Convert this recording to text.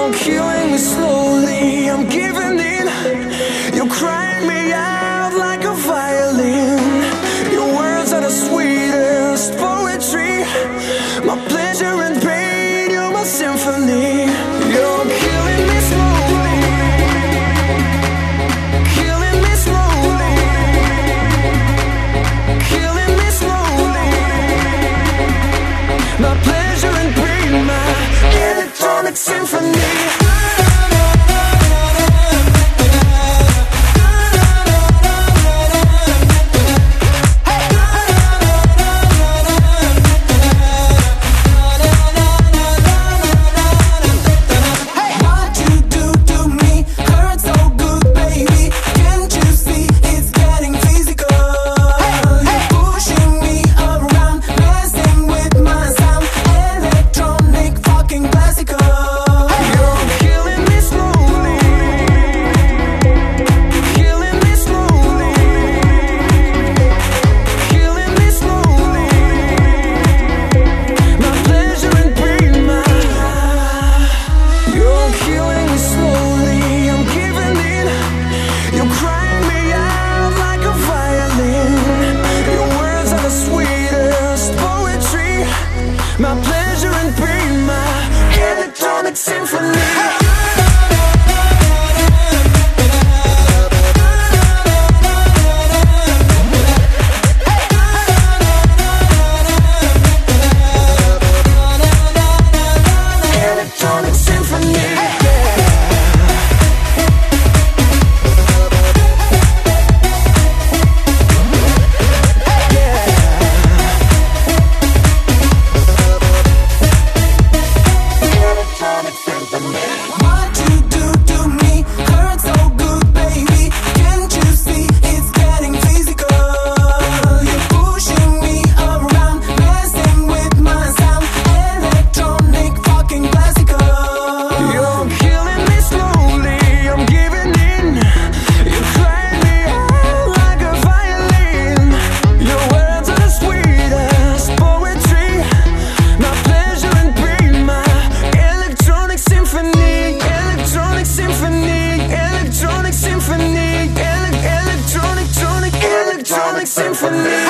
You're killing me slowly, I'm giving in. You're crying me out like a violin. Your words are the sweetest poetry. My pleasure and pain, you're my symphony. You're killing me slowly, killing me slowly, killing me slowly. My pleasure and pain, my electronic symphony. My pleasure and pain, my electronic symphony. Symphony.